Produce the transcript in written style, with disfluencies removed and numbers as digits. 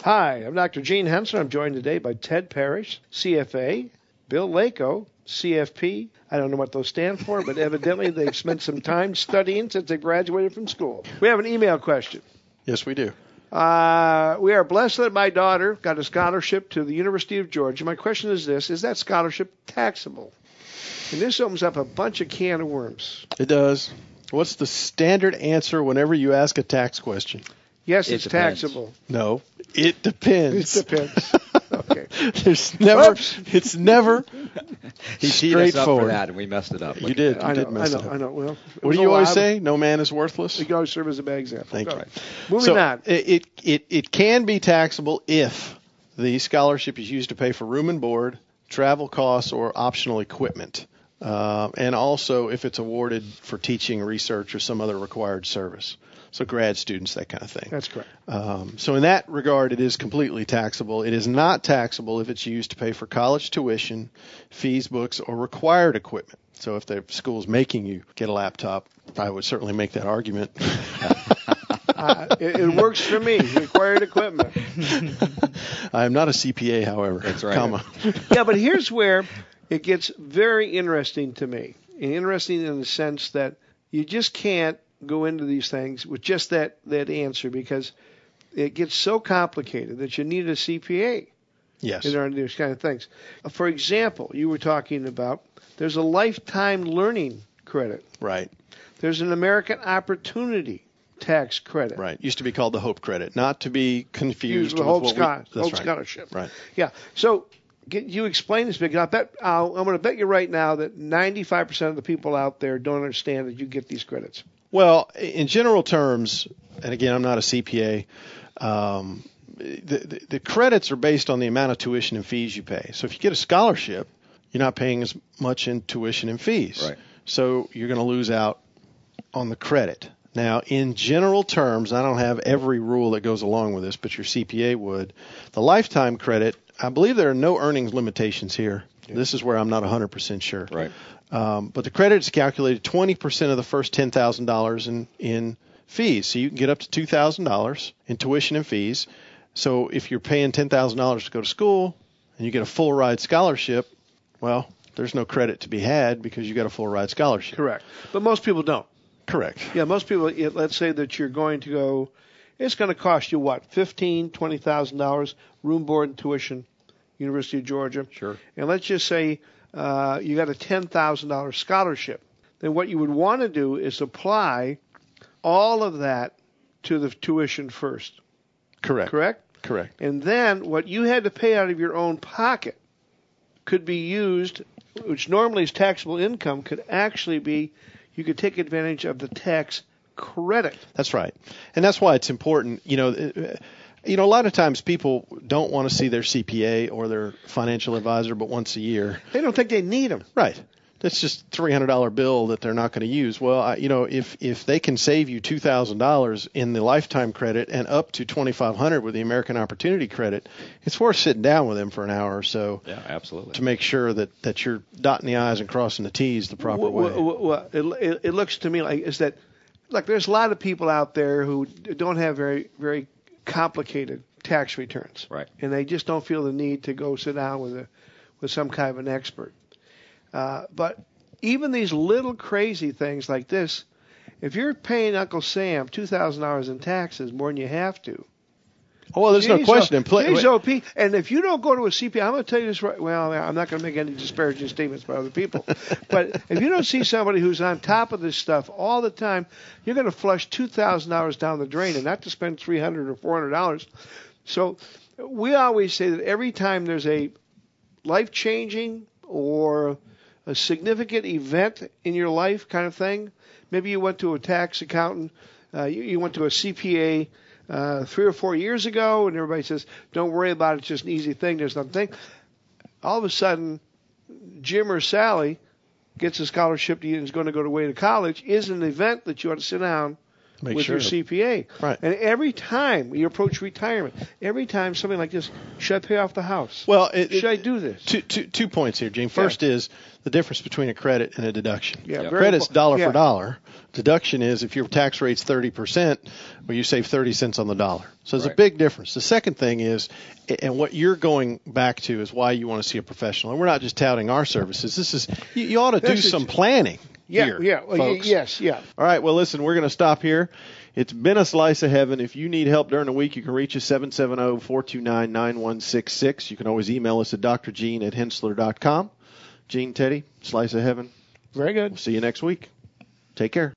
Hi, I'm Dr. Gene Henson. I'm joined today by Ted Parrish, CFA, Bill Lako, CFP. I don't know what those stand for, but evidently they've spent some time studying since they graduated from school. We have an email question. Yes, we do. We are blessed that my daughter got a scholarship to the University of Georgia. My question is this: is that scholarship taxable? And this opens up a bunch of can of worms. It does. What's the standard answer whenever you ask a tax question? Yes, it's taxable. No, it depends. It depends. Okay. It's never He teed us up for straightforward. that, and we messed it up. You did. I You did mess it up. know. Well, What do you always say? No man is worthless. You always serve as a bad example. Thank Go you. ahead. Moving on. It can be taxable if the scholarship is used to pay for room and board, travel costs, or optional equipment, and also if it's awarded for teaching, research, or some other required service. So grad students, that kind of thing. That's correct. So in that regard, it is completely taxable. It is not taxable if it's used to pay for college tuition, fees, books, or required equipment. So if the school's making you get a laptop, I would certainly make that argument. It works for me. Required equipment. I am not a CPA, however. That's right. Comma. Yeah, but here's where it gets very interesting to me. Interesting in the sense that you just can't go into these things with just that answer because it gets so complicated that you need a CPA Yes. in order to do these kind of things. For example, you were talking about there's a lifetime learning credit. Right. There's an American Opportunity Tax credit. Right. Used to be called the Hope Credit, not to be confused The with Hope, what Scholarship. That's Hope right. Scholarship. Right. Yeah. So you explain this, because I'm going to bet you right now that 95% of the people out there don't understand that you get these credits. Well, in general terms, and again, I'm not a CPA, the credits are based on the amount of tuition and fees you pay. So if you get a scholarship, you're not paying as much in tuition and fees. Right. So you're going to lose out on the credit. Now, in general terms, I don't have every rule that goes along with this, but your CPA would. The lifetime credit, I believe there are no earnings limitations here. Yeah. This is where I'm not 100% sure. Right. But the credit is calculated 20% of the first $10,000 in fees. So you can get up to $2,000 in tuition and fees. So if you're paying $10,000 to go to school and you get a full ride scholarship, well, there's no credit to be had because you got a full ride scholarship. Correct. But most people don't. Correct. Yeah, most people, let's say that you're going to go, it's going to cost you what, $15,000, $20,000, room, board, and tuition, University of Georgia. Sure. And let's just say you got a $10,000 scholarship. Then what you would want to do is apply all of that to the tuition first. Correct. Correct? Correct. And then what you had to pay out of your own pocket could be used, which normally is taxable income, could actually be, you could take advantage of the tax credit. That's right. And that's why it's important. You know, a lot of times people don't want to see their CPA or their financial advisor but once a year. They don't think they need them. Right. That's just a $300 bill that they're not going to use. Well, if they can save you $2,000 in the lifetime credit and up to $2,500 with the American Opportunity Credit, it's worth sitting down with them for an hour or so. Yeah, absolutely. To make sure that you're dotting the I's and crossing the T's the proper way. Well, it looks to me like there's a lot of people out there who don't have very, very complicated tax returns. Right. And they just don't feel the need to go sit down with some kind of an expert. But even these little crazy things like this, if you're paying Uncle Sam $2,000 in taxes more than you have to. Oh, well, there's no question in play. And if you don't go to a CPA, I'm going to tell you this right. Well, I'm not going to make any disparaging statements about other people. But if you don't see somebody who's on top of this stuff all the time, you're going to flush $2,000 down the drain, and not to spend $300 or $400. So we always say that every time there's a life-changing or a significant event in your life kind of thing, maybe you went to a tax accountant, you went to a CPA 3 or 4 years ago, and everybody says, don't worry about it, it's just an easy thing, there's nothing. All of a sudden, Jim or Sally gets a scholarship and is going to go away to college, is an event that you ought to sit down Make with sure. your CPA. Right. And every time you approach retirement, every time something like this, should I pay off the house? Well, should I do this? Two points here, Gene. First is the difference between a credit and a deduction. Yeah, Credit's dollar yeah. for dollar. Deduction is if your tax rate's 30%, well, you save 30 cents on the dollar. So there's a big difference. The second thing is, and what you're going back to is why you want to see a professional. And we're not just touting our services. This is you ought to do some planning. Yeah, here, folks. Yes, yeah. All right, well, listen, we're going to stop here. It's been a slice of heaven. If you need help during the week, you can reach us 770-429-9166. You can always email us at drgene@hensler.com. Gene, Teddy, slice of heaven. Very good. We'll see you next week. Take care.